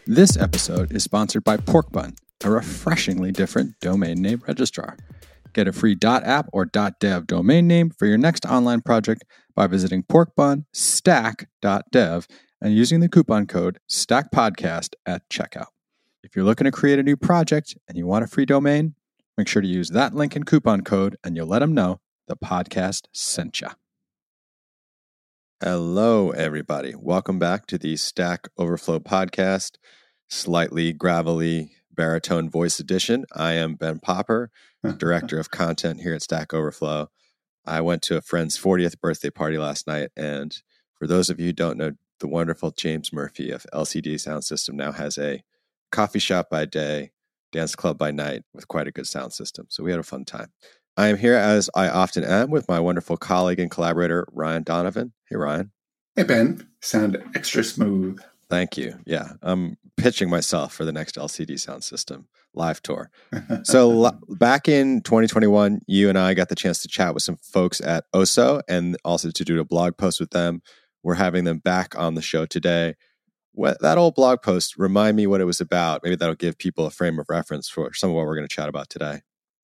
This episode is sponsored by Porkbun, a refreshingly different domain name registrar. Get a free .app or .dev domain name for your next online project by visiting porkbunstack.dev and using the coupon code STACKPODCAST at checkout. If you're looking to create a new project and you want a free domain, make sure to use that link and coupon code and you'll let them know the podcast sent you. Hello, everybody. Welcome back to the Stack Overflow podcast, slightly gravelly baritone voice edition. I am Ben Popper, Director of Content here at Stack Overflow. I went to a friend's 40th birthday party last night, and for those of you who don't know, the wonderful James Murphy of LCD Sound System now has a coffee shop by day, dance club by night with quite a good sound system. So we had a fun time. I am here, as I often am, with my wonderful colleague and collaborator, Ryan Donovan. Hey, Ryan. Hey, Ben. Sound extra smooth. Thank you. Yeah, I'm pitching myself for the next LCD Sound System live tour. So back in 2021, you and I got the chance to chat with some folks at OSO and also to do a blog post with them. We're having them back on the show today. That old blog post, remind me what it was about. Maybe that'll give people a frame of reference for some of what we're going to chat about today.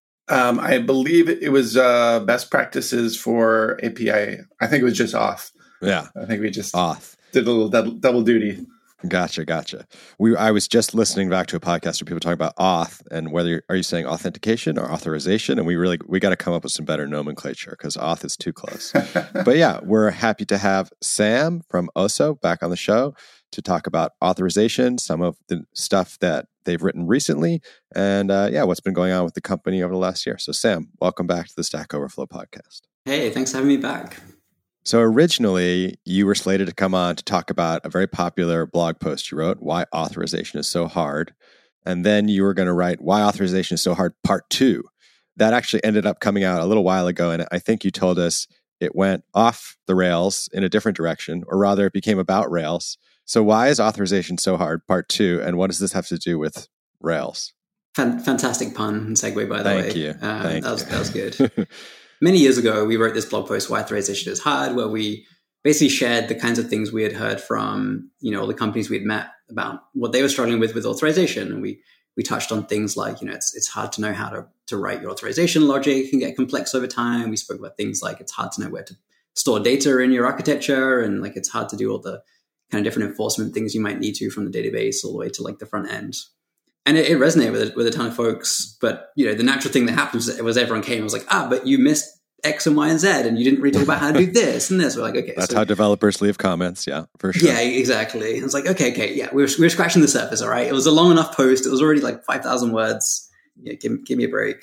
I believe it was best practices for API. I think it was just auth. Yeah. I think we just auth. Did a little double duty. Gotcha. I was just listening back to a podcast where people talk about auth and whether are you saying authentication or authorization, and we got to come up with some better nomenclature because auth is too close. But yeah, we're happy to have Sam from OSO back on the show to talk about authorization, some of the stuff that they've written recently, and what's been going on with the company over the last year. So Sam, welcome back to the Stack Overflow podcast. Hey, thanks for having me back. So originally, you were slated to come on to talk about a very popular blog post you wrote, Why Authorization is So Hard. And then you were going to write Why Authorization is So Hard, Part 2. That actually ended up coming out a little while ago, and I think you told us it went off the rails in a different direction, or rather it became about Rails. So why is authorization so hard, Part 2, and what does this have to do with Rails? Fantastic pun and segue, by the way. Thank you. That was good. Many years ago, we wrote this blog post, Why Authorization is Hard, where we basically shared the kinds of things we had heard from, all the companies we'd met about what they were struggling with authorization. And we touched on things like, it's hard to know how to write your authorization logic. It can get complex over time. We spoke about things like it's hard to know where to store data in your architecture, and like it's hard to do all the kind of different enforcement things you might need to from the database all the way to like the front end. And it resonated with a ton of folks. But, the natural thing that happens was everyone came and was like, but you missed X and Y and Z and you didn't really talk about how to do this and this. We're like, okay. That's how developers leave comments. Yeah, for sure. Yeah, exactly. It's like, okay. Yeah, we were scratching the surface. All right. It was a long enough post. It was already like 5,000 words. Yeah, give me a break.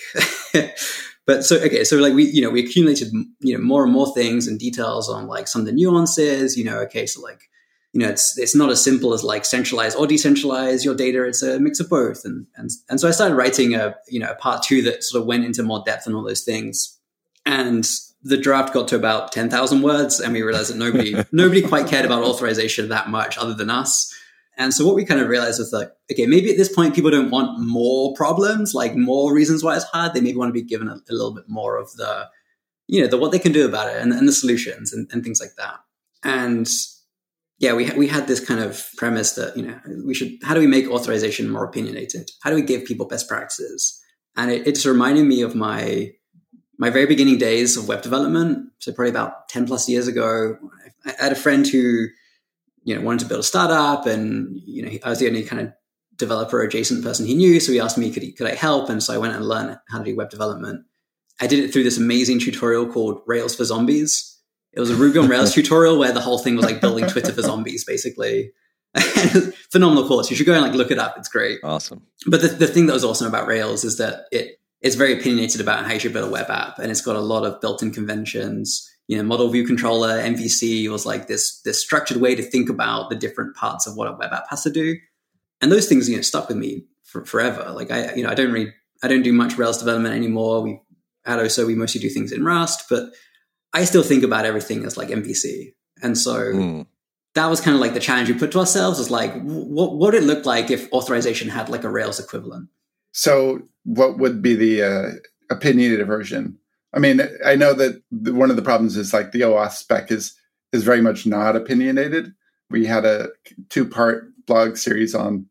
But so like we accumulated, more and more things and details on like some of the nuances, so like, it's not as simple as like centralize or decentralize your data. It's a mix of both. And so I started writing a part 2 that sort of went into more depth on all those things. And the draft got to about 10,000 words, and we realized that nobody quite cared about authorization that much other than us. And so what we kind of realized was like, okay, maybe at this point people don't want more problems, like more reasons why it's hard. They maybe want to be given a little bit more of the what they can do about it and the solutions and things like that. And yeah, we had this kind of premise that, how do we make authorization more opinionated? How do we give people best practices? And it just reminded me of my very beginning days of web development. So probably about 10 plus years ago, I had a friend who, wanted to build a startup, and, I was the only kind of developer adjacent person he knew. So he asked me, could I help? And so I went and learned how to do web development. I did it through this amazing tutorial called Rails for Zombies. It was a Ruby on Rails tutorial where the whole thing was like building Twitter for zombies, basically. Phenomenal course. You should go and like look it up. It's great. Awesome. But the thing that was awesome about Rails is that it's very opinionated about how you should build a web app, and it's got a lot of built-in conventions. Model view controller, MVC was like this structured way to think about the different parts of what a web app has to do. And those things, stuck with me forever. Like I don't do much Rails development anymore. At OSO, we mostly do things in Rust, but I still think about everything as like MVC. And so that was kind of like the challenge we put to ourselves, is like, what would it look like if authorization had like a Rails equivalent? So what would be the opinionated version? I mean, I know that one of the problems is like the OAuth spec is very much not opinionated. We had a 2-part blog series on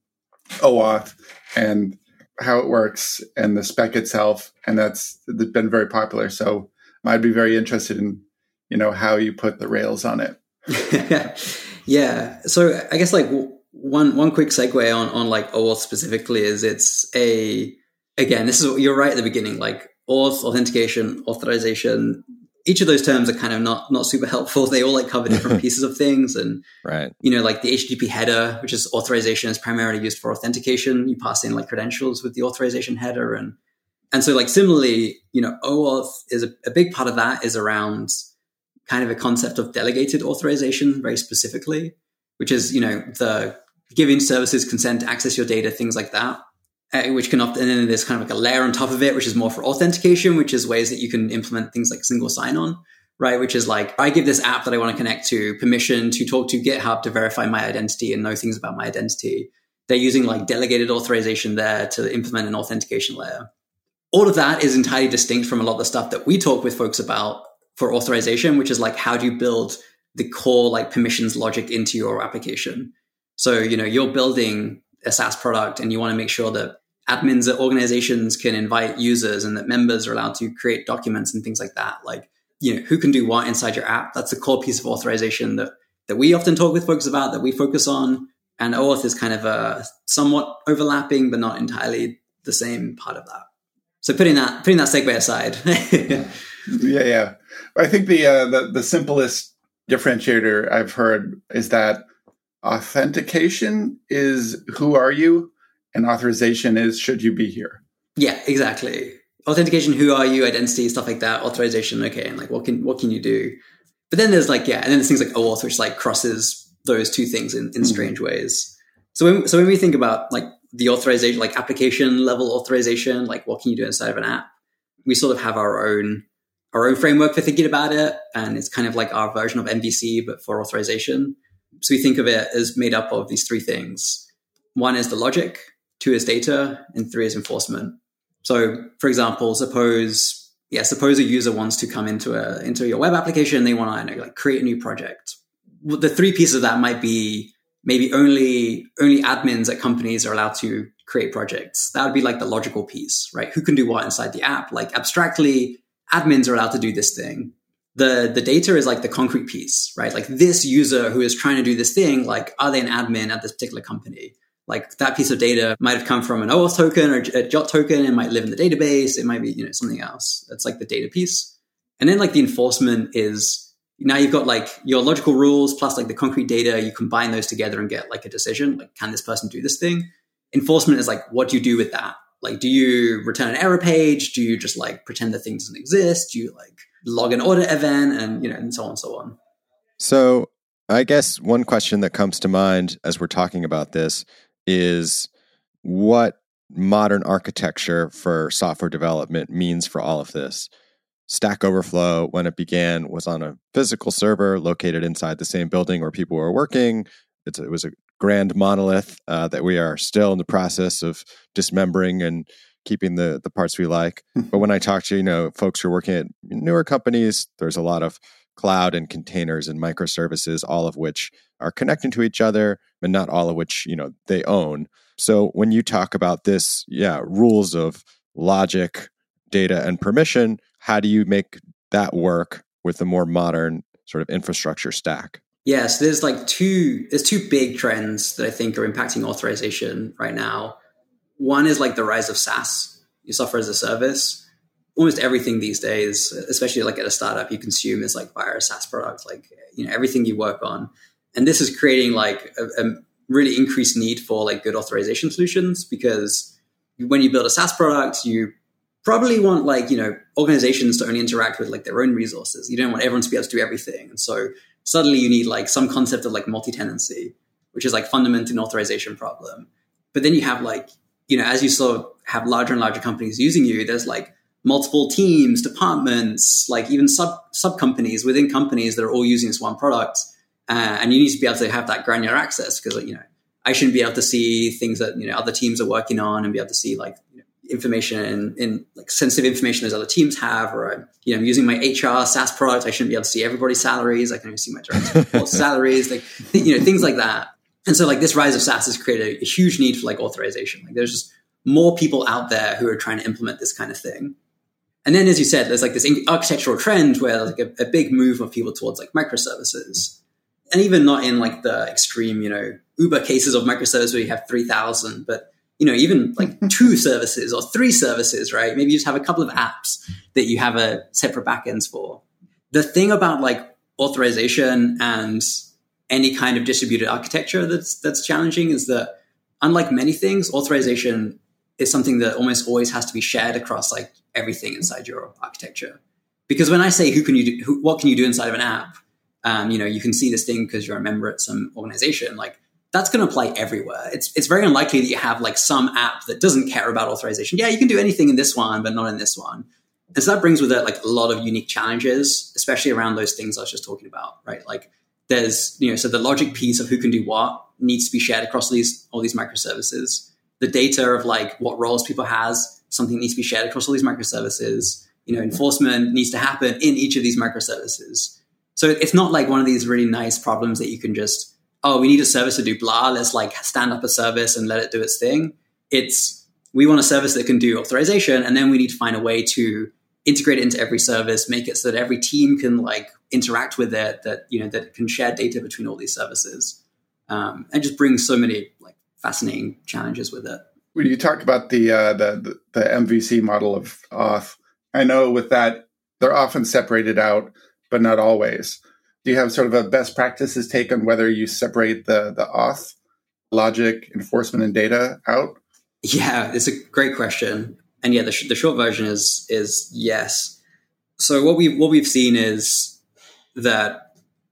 OAuth and how it works and the spec itself. And that's been very popular. So I'd be very interested in, how you put the Rails on it. Yeah. So I guess like one quick segue on like OAuth specifically is again, you're right at the beginning, like auth, authentication, authorization. Each of those terms are kind of not super helpful. They all like cover different pieces of things. And, right. Like the HTTP header, which is authorization, is primarily used for authentication. You pass in like credentials with the authorization header. And so like similarly, OAuth is a big part of that is around kind of a concept of delegated authorization very specifically, which is, the giving services consent to access your data, things like that. Which can often, and then there's kind of like a layer on top of it, which is more for authentication, which is ways that you can implement things like single sign-on, right? Which is like, I give this app that I want to connect to permission to talk to GitHub to verify my identity and know things about my identity. They're using like delegated authorization there to implement an authentication layer. All of that is entirely distinct from a lot of the stuff that we talk with folks about for authorization, which is like, how do you build the core like permissions logic into your application? So, you're building a SaaS product and you want to make sure that admins at organizations can invite users and that members are allowed to create documents and things like that. Like, who can do what inside your app? That's the core piece of authorization that we often talk with folks about, that we focus on. And OAuth is kind of a somewhat overlapping, but not entirely the same part of that. So putting that segue aside. Yeah. I think the simplest differentiator I've heard is that authentication is who are you, and authorization is should you be here. Yeah, exactly. Authentication, who are you, identity, stuff like that. Authorization, okay, and like what can you do? But then there's and then there's things like OAuth, which like crosses those two things in strange ways. So when we think about like the authorization, like application level authorization, like what can you do inside of an app? We sort of have our own framework for thinking about it, and it's kind of like our version of MVC, but for authorization. So we think of it as made up of these three things. One is the logic, two is data, and three is enforcement. So, for example, suppose a user wants to come into your web application. They want to like create a new project. The three pieces of that might be maybe only admins at companies are allowed to create projects. That would be like the logical piece, right? Who can do what inside the app? Like abstractly, admins are allowed to do this thing. The data is like the concrete piece, right? Like this user who is trying to do this thing, like are they an admin at this particular company? Like that piece of data might have come from an OAuth token or a JOT token. It might live in the database. It might be, something else. That's like the data piece. And then like the enforcement is now you've got like your logical rules plus like the concrete data. You combine those together and get like a decision. Like, can this person do this thing? Enforcement is like, what do you do with that? Like, do you return an error page? Do you just like pretend the thing doesn't exist? Do you like log an audit event and so on and so on? So I guess one question that comes to mind as we're talking about this is what modern architecture for software development means for all of this. Stack Overflow, when it began, was on a physical server located inside the same building where people were working. It was a grand monolith that we are still in the process of dismembering and keeping the parts we like. But when I talk to folks who are working at newer companies, there's a lot of cloud and containers and microservices, all of which are connecting to each other, and not all of which they own. So when you talk about this, rules of logic, data, and permission, how do you make that work with a more modern sort of infrastructure stack? Yeah, so there's two big trends that I think are impacting authorization right now. One is like the rise of SaaS, your software as a service. Almost everything these days, especially like at a startup, you consume is like via a SaaS product, like everything you work on. And this is creating like a really increased need for like good authorization solutions, because when you build a SaaS product, you probably want like, organizations to only interact with like their own resources. You don't want everyone to be able to do everything. And so suddenly you need like some concept of like multi-tenancy, which is like fundamental an authorization problem. But then you have like, as you sort of have larger and larger companies using you, there's like multiple teams, departments, like even sub companies within companies that are all using this one product. And you need to be able to have that granular access, because I shouldn't be able to see things that other teams are working on and be able to see like information in like sensitive information those other teams have. Or I'm using my HR SaaS product, I shouldn't be able to see everybody's salaries. I can only see my direct reports salaries, like things like that. And so like this rise of SaaS has created a huge need for like authorization. Like there's just more people out there who are trying to implement this kind of thing. And then, as you said, there's like this architectural trend where like a big move of people towards like microservices. And even not in like the extreme, Uber cases of microservices where you have 3,000, but, even like 2 services or 3 services, right? Maybe you just have a couple of apps that you have a separate backends for. The thing about like authorization and any kind of distributed architecture that's challenging is that, unlike many things, authorization is something that almost always has to be shared across like everything inside your architecture. Because when I say what can you do inside of an app, you can see this thing because you're a member at some organization, like that's going to apply everywhere. It's very unlikely that you have like some app that doesn't care about authorization. Yeah, you can do anything in this one, but not in this one. And so that brings with it like a lot of unique challenges, especially around those things I was just talking about, right? Like there's, so the logic piece of who can do what needs to be shared across all these microservices. The data of like what roles people has, something needs to be shared across all these microservices. Enforcement needs to happen in each of these microservices. So it's not like one of these really nice problems that you can just, we need a service to do blah, let's like stand up a service and let it do its thing. We want a service that can do authorization, and then we need to find a way to integrate it into every service, make it so that every team can like interact with it, that it can share data between all these services, and just bring so many like fascinating challenges with it. When you talked about the MVC model of auth, I know with that they're often separated out, but not always. Do you have sort of a best practices take on whether you separate the auth, logic, enforcement, and data out? Yeah, it's a great question. And yeah, the short version is yes. So what we've seen is that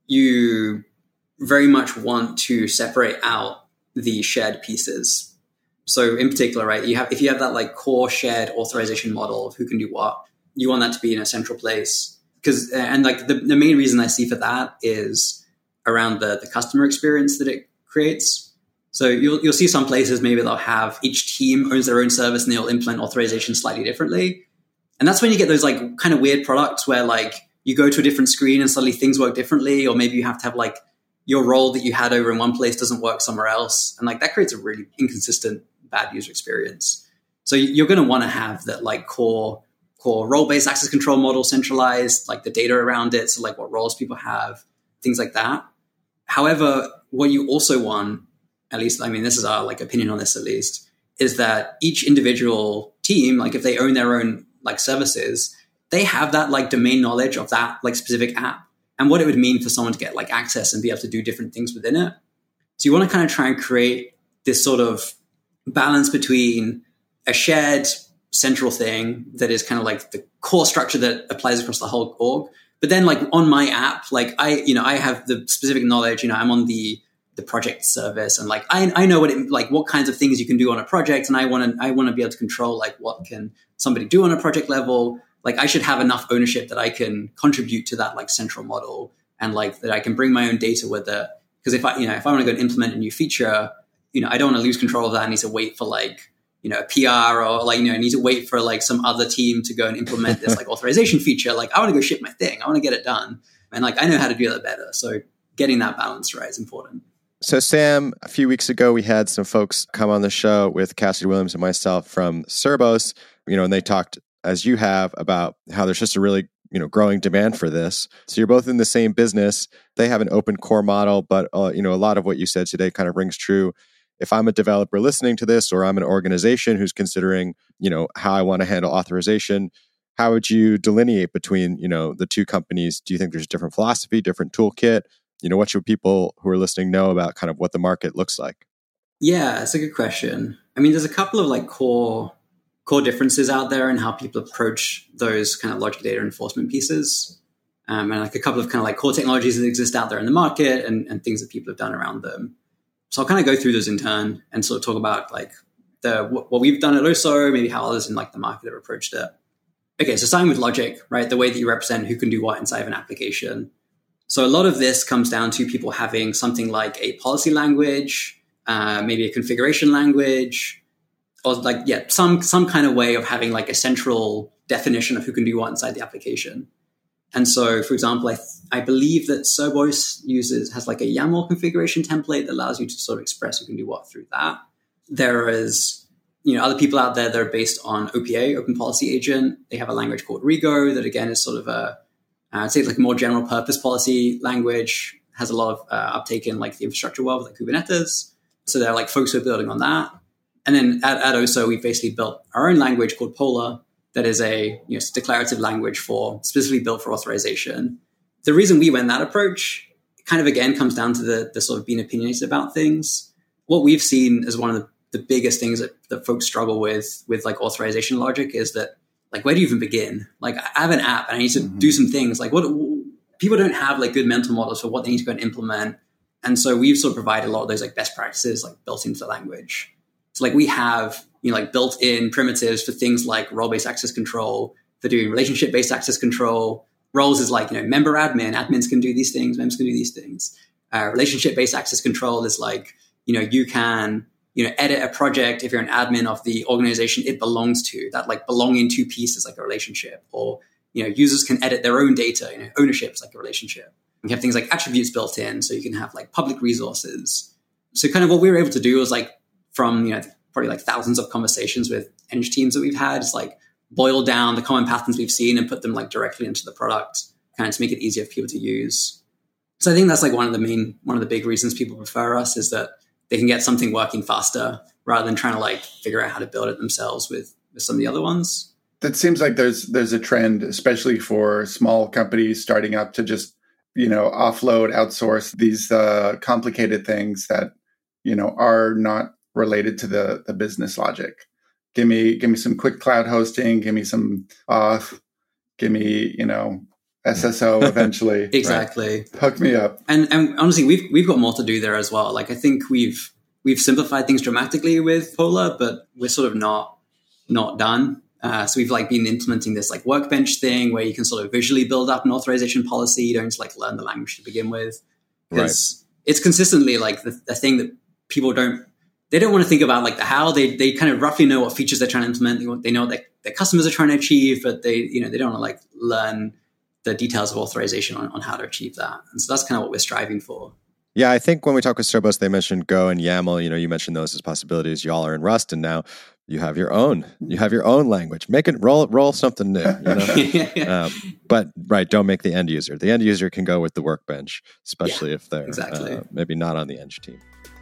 you very much want to separate out the shared pieces. So in particular, right, if you have that like core shared authorization model of who can do what, you want that to be in a central place. And like the main reason I see for that is around the customer experience that it creates. So you'll see some places maybe they'll have each team owns their own service and they'll implement authorization slightly differently. And that's when you get those like kind of weird products where like you go to a different screen and suddenly things work differently, or maybe you have to have like your role that you had over in one place doesn't work somewhere else. And like that creates a really inconsistent, bad user experience. So you're going to want to have that like core role-based access control model centralized, like the data around it. So like what roles people have, things like that. However, what you also want, at least, I mean, this is our like opinion on this at least, is that each individual team, like if they own their own like services, they have that like domain knowledge of that like specific app and what it would mean for someone to get like access and be able to do different things within it. So you want to kind of try and create this sort of balance between a shared central thing that is kind of like the core structure that applies across the whole org. But then like on my app, like I have the specific knowledge, I'm on the project service, and like I know what kinds of things you can do on a project, and I want to be able to control like what can somebody do on a project level. Like I should have enough ownership that I can contribute to that like central model, and like that I can bring my own data with it. Because if I want to go and implement a new feature, I don't want to lose control of that. I need to wait for like a PR, or like I need to wait for like some other team to go and implement this like authorization feature. Like I want to go ship my thing. I want to get it done, and like I know how to do that better. So getting that balance right is important. So Sam, a few weeks ago, we had some folks come on the show with Cassidy Williams and myself from Cerbos, and they talked, as you have, about how there's just a really, growing demand for this. So you're both in the same business. They have an open core model, but, a lot of what you said today kind of rings true. If I'm a developer listening to this, or I'm an organization who's considering, how I want to handle authorization, how would you delineate between, the two companies? Do you think there's a different philosophy, different toolkit? What should people who are listening know about kind of what the market looks like? Yeah, it's a good question. I mean, there's a couple of like core differences out there in how people approach those kind of logic data enforcement pieces. And like a couple of kind of like core technologies that exist out there in the market and things that people have done around them. So I'll kind of go through those in turn and sort of talk about like what we've done at Oso, maybe how others in like the market have approached it. Okay, so starting with logic, right? The way that you represent who can do what inside of an application. So a lot of this comes down to people having something like a policy language, maybe a configuration language, or like, some kind of way of having like a central definition of who can do what inside the application. And so, for example, I believe that Cerberus has like a YAML configuration template that allows you to sort of express who can do what through that. There is, other people out there that are based on OPA, Open Policy Agent. They have a language called Rego that, again, is sort of I'd say like a more general purpose policy language, has a lot of uptake in like the infrastructure world, like Kubernetes. So there are like folks who are building on that. And then at OSO, we basically built our own language called Polar that is a declarative language specifically built for authorization. The reason we went that approach kind of, again, comes down to the sort of being opinionated about things. What we've seen as one of the biggest things that folks struggle with like authorization logic is that, like, where do you even begin? Like, I have an app and I need to do some things. Like, people don't have like good mental models for what they need to go and implement. And so we've sort of provided a lot of those like best practices like built into the language. So like we have, like built-in primitives for things like role-based access control, for doing relationship-based access control. Roles is like, member admin, admins can do these things, members can do these things. Relationship-based access control is like, you can, edit a project if you're an admin of the organization it belongs to. That like belonging to piece is like a relationship. Or, users can edit their own data, ownership is like a relationship. You have things like attributes built in, so you can have like public resources. So kind of what we were able to do was like from, probably like thousands of conversations with eng teams that we've had, is like boil down the common patterns we've seen and put them like directly into the product, kind of to make it easier for people to use. So I think that's like one of the big reasons people prefer us, is that they can get something working faster rather than trying to like figure out how to build it themselves with some of the other ones. That seems like there's a trend, especially for small companies starting up, to just, offload, outsource these complicated things that, are not related to the business logic. Give me some quick cloud hosting, give me some auth, give me, SSO eventually. Exactly. Right? Hook me up. And honestly, we've got more to do there as well. Like I think we've simplified things dramatically with Polar, but we're sort of not done. So we've like been implementing this like workbench thing where you can sort of visually build up an authorization policy. You don't just like learn the language to begin with, because it's consistently like the thing that people don't want to think about, like the how. They kind of roughly know what features they're trying to implement. They know what their customers are trying to achieve, but they don't want to like learn the details of authorization on how to achieve that. And so that's kind of what we're striving for. Yeah, I think when we talk with Cerberus, they mentioned Go and YAML. You mentioned those as possibilities. Y'all are in Rust, and now you have your own. You have your own language. Make it roll something new. But don't make the end user. The end user can go with the workbench, especially if they're maybe not on the eng team.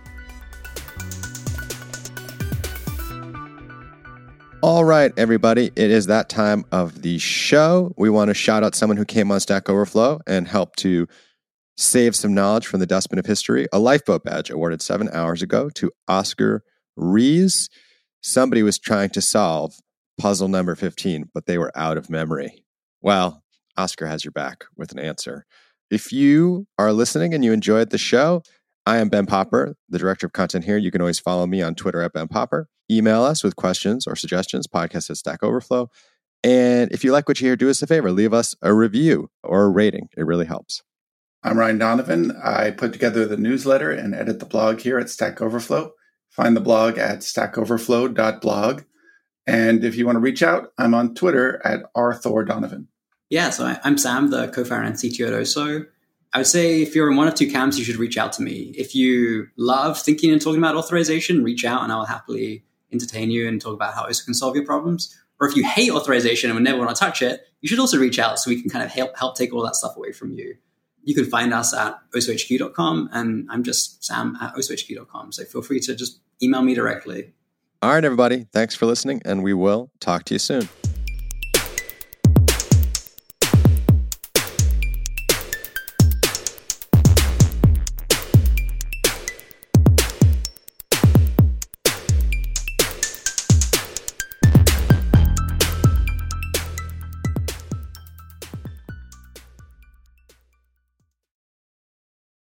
All right, everybody, it is that time of the show. We want to shout out someone who came on Stack Overflow and helped to save some knowledge from the dustbin of history. A lifeboat badge awarded 7 hours ago to Oscar Rees. Somebody was trying to solve puzzle number 15, but they were out of memory. Well, Oscar has your back with an answer. If you are listening and you enjoyed the show, I am Ben Popper, the director of content here. You can always follow me on Twitter at Ben Popper. Email us with questions or suggestions, podcast@Stack Overflow. And if you like what you hear, do us a favor, leave us a review or a rating. It really helps. I'm Ryan Donovan. I put together the newsletter and edit the blog here at Stack Overflow. Find the blog at stackoverflow.blog. And if you want to reach out, I'm on Twitter at rthordonovan. Yeah, so I'm Sam, the co-founder and CTO at OSO. I would say if you're in one of two camps, you should reach out to me. If you love thinking and talking about authorization, reach out and I will happily entertain you and talk about how OSO can solve your problems. Or if you hate authorization and would never want to touch it, you should also reach out so we can kind of help take all that stuff away from you. You can find us at osohq.com, and I'm just Sam at osohq.com. So feel free to just email me directly. All right, everybody. Thanks for listening, and we will talk to you soon.